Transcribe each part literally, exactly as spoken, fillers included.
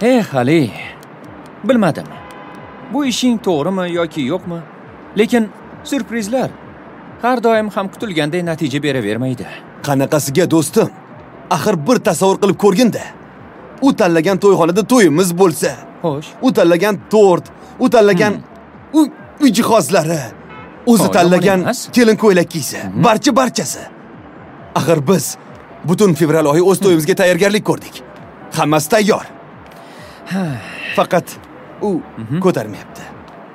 Eh, Ali, bilmadim. Bu ishing to'g'rimi yoki yo'qmi? Lekin surprizlar har doim ham kutilganday natija beravermaydi. Qanaqasiga do'stim? Axir bir tasavvur qilib ko'rgin-da. U tanlagan to'yxonada to'yimiz bo'lsa, Xo'sh. u tanlagan tort, u tanlagan u uy jihozlari, o'zi tanlagan kelin ko'ylak kiysa, barcha barchasi. Axir biz butun fevral oyi o'z to'yimizga tayyorgarlik ko'rdik. Hammasi tayyor. Faqat u ko'tarmayapti.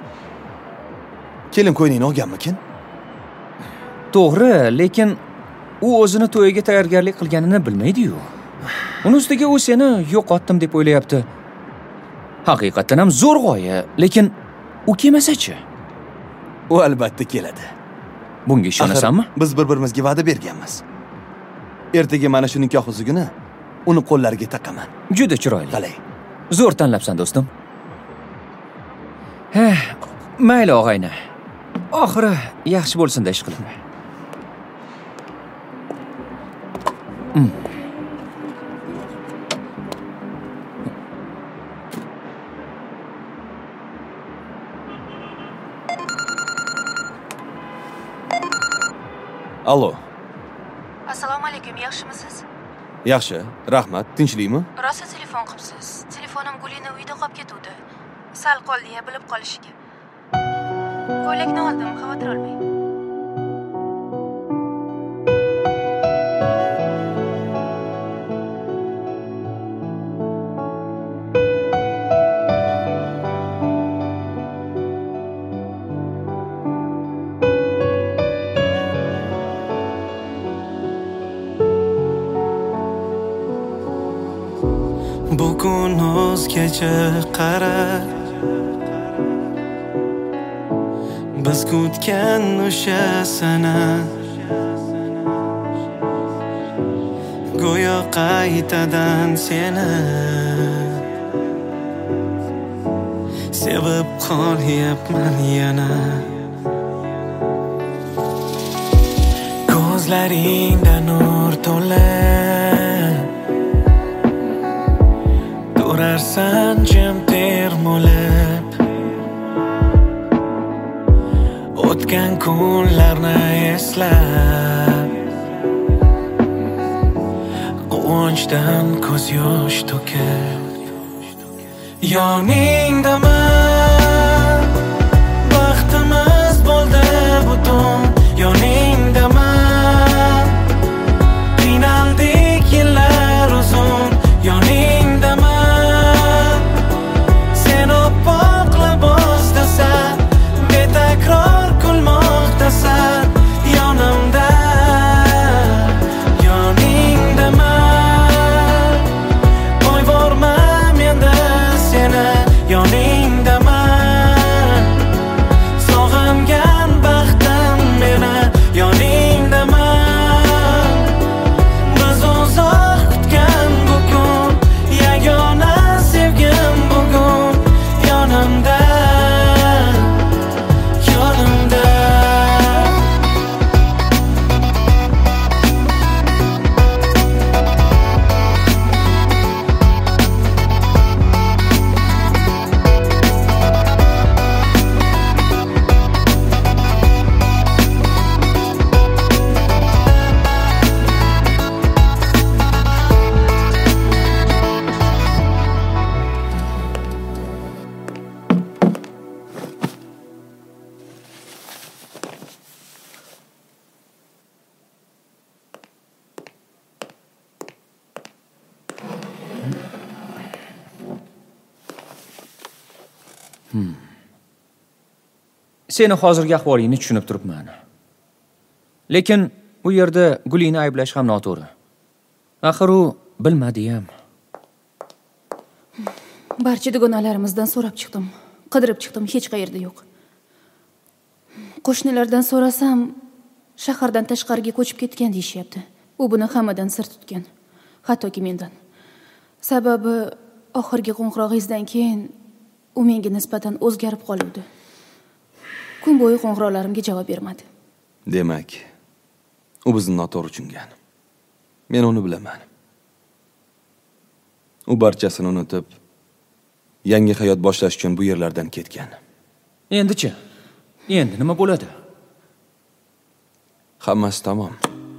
Kelin ko'ylakni olganmikin? To'g'ri, lekin u o'zini to'yiga tayyorgarlik qilganini bilmaydi-yu. Uni ustiga u seni yo'qotdim deb o'ylayapti. Haqiqatan ham zo'r g'oya, lekin u kelmasa-chi? U albatta keladi. Bunga ishonasanmi? Biz bir-birimizga va'da berganmiz. Ertaga mana shu nikoh uzugini uni qo'llariga taqaman. Juda chiroyli. Qalay? Zo'r tanlabsan, do'stim. Eh, mayli og'ayni. Oxiri yaxshi bo'lsin-da ish qilib. Mm. Allo. Assalomu alaykum, yaxshimisiz? Yaxshi, rahmat. Tinchlikmi? Rosa telefon qilibsiz. Telefonim Gulina uyda qolib ketuvdi. Sal qoldi-ya bilib qolishiga. Ko'ylakni oldim, xavotir olmang. Bugun o'zgacha qara, biz kutgan o'sha sana go'yo qaytadan seni sevib qolyapman yana. Ko'zlaringda nur to'lar, turarsan jim termulib, o'tgan kunlarni eslab, quvonchdan ko'z yosh to'kib. Yoningdaman, baxtimiz bo'ldi butun. Yoningdaman, qiynaldik yillar uzun. Yoningdaman, sen oppoq libosdasan, betakror kulmoqdasan. Yonimda, yoningdaman, qo'yvormam endi seni. Yoningdaman, sog'ingan baxtim meni. Yoningdaman, biz uzoq kutgan bu kun, yagona sevgim bugun. Yonimda, yonimda. Seni hozirgi ahvolingni tushunib turibman. Lekin u yerda Gulini ayblash ham noto'g'ri. Axir u bilmadi ham. Barcha dugonalarimizdan so'rab chiqdim. Qidirib chiqdim, hech qayerda yo'q. Qo'shnilardan so'rasam, shahardan tashqariga ko'chib ketgan deyishyapti. U buni hammadan sir tutgan, hattoki mendan. Sababi oxirgi qo'ng'irog'ingizdan keyin u menga nisbatan o'zgarib qoldi. Kun bo'yi qo'ng'iroqlarimga javob bermadi. Demak, u bizni noto'g'ri tushungan. Men uni bilaman. U barchasini unutib, yangi hayot boshlash uchun bu yerlardan ketgan. Endi-chi? Endi nima bo'ladi? Hammasi tamom.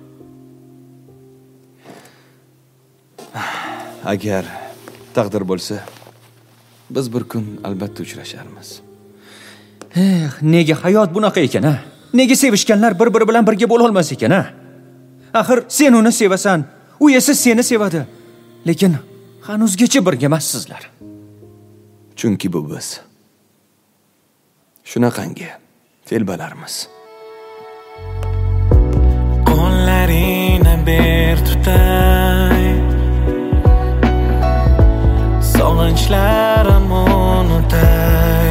Agar taqdir bo'lsa, biz bir kun albatta uchrasharmiz. Eh, nega hayot bunaqa ekan, ha? Nega sevishganlar bir-biri bilan birga bo'la olmas ekan, ha? Axir sen uni sevasan, u esa seni sevadi. Lekin hanuzgacha birga emassizlar. Chunki bu biz shunaqangi telbalarmiz. Qo'llarini ber tutay, sog'inchlarim unutay.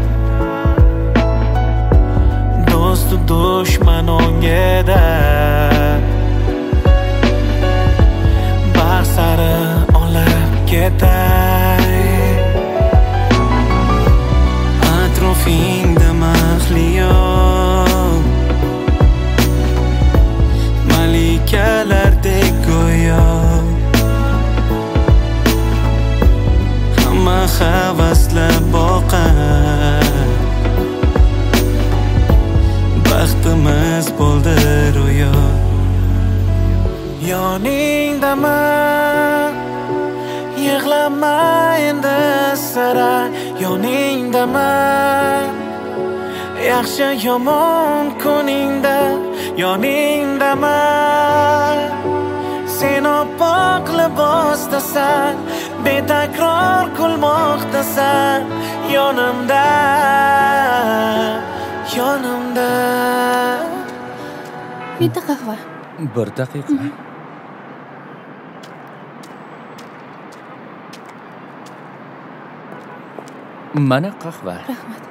Do'stu dushman o'ngida baxt sari olib ketay. Atrofingda mahliyo malikalardek go'yo, hamma havaslar boqar. Baxtimiz bo'ldi ro'yo. Yoningdaman, yig'lama endi sira. Yoningdaman, yaxshi yomon kuningda. Yoningdaman, sen oppoq libosdasan, betakror kulmoqdasan. Yonimda, yonimda. Bitta qahva. Bir daqiqa. Mana qahva. Rahmat.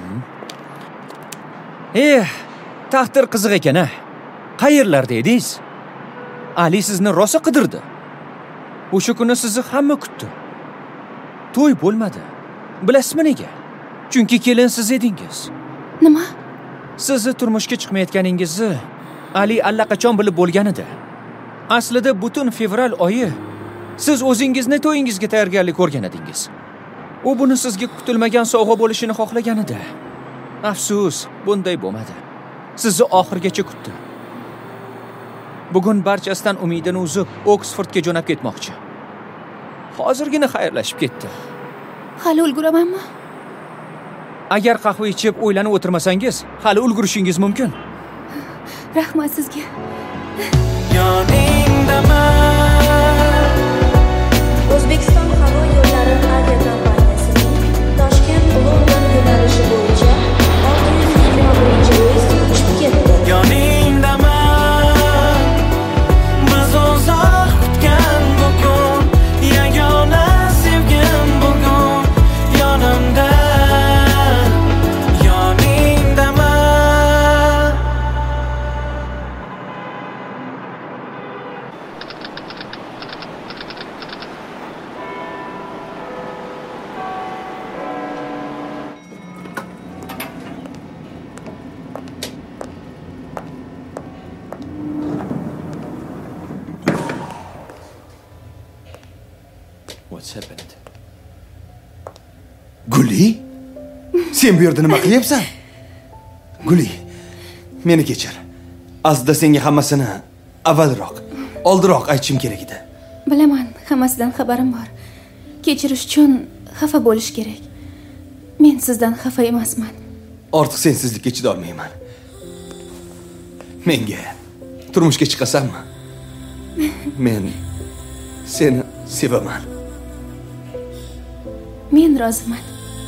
Eh, taqdir qiziq ekan, ha. Qayerlarda edingiz? Ali sizni rosa qidirdi. O'sha kuni sizni hamma kutdi. To'y bo'lmadi. Bilasizmi nega? Chunki kelin siz edingiz. Nima? Sizni turmushga chiqmayotganingizni Ali allaqachon bilib bo'lgan edi. Aslida butun fevral oyi siz o'zingizni to'yingizga tayyorgarlik ko'rgan edingiz. U buni sizga kutilmagan sovg'a bo'lishini xohlagan edi. Afsus, bunday bo'lmadi. Sizni oxirgacha kutdi. Bugun barchasidan umidini uzib, Oksfordga jo'nab ketmoqchi. Hozirgina xayrlashib ketdi. Hali ulguramanmi? Agar qahva ichib o'ylanib o'tirmasangiz, hali ulgurishingiz mumkin. Rahmat sizga. Yoningdaman. O'zbekiston havo yo'llari aviakompaniyasining Toshkent-London yo'nalishi bo'yicha olti yuz yigirma birinchi reys uchib ketdi. Yoningdaman, biz uzoq kutgan bugun, yagona sevgim bugun. Yonimda, yoningdaman. What's happened? Guli? Sen bu yerda nima qilyapsan? Guli, meni kechir. Aslida senga hammasini avvalroq, oldinroq aytishim kerak edi. Bilaman, hammasidan xabarim bor. Kechirish uchun xafa bo'lish kerak. Men sizdan xafa emasman. Ortiq sensizlikka chida olmayman. Menga turmushga chiqasanmi? Men seni sevaman. Men roziman.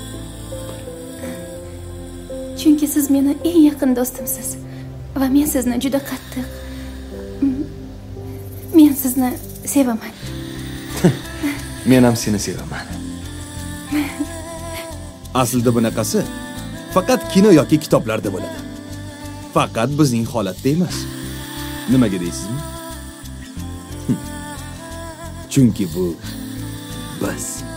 Chunki siz meni eng yaqin do'stimsiz va men sizni juda qattiq. Men sizni sevaman. Men ham seni sevaman. Aslida bunaqasi faqat kino yoki kitoblarda bo'ladi. Faqat bizning holatda emas. Nimaga deysizmi? Chunki bu biz